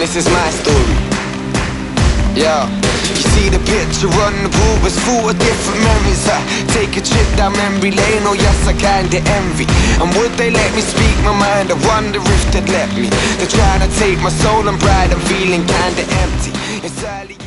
this is my story. Yeah, you see the picture on the pool was full of different memories. Take a trip down memory lane, oh yes I kinda envy. And would they let me speak my mind? I wonder if they'd let me. They're trying to take my soul and pride, I'm feeling kinda empty. It's early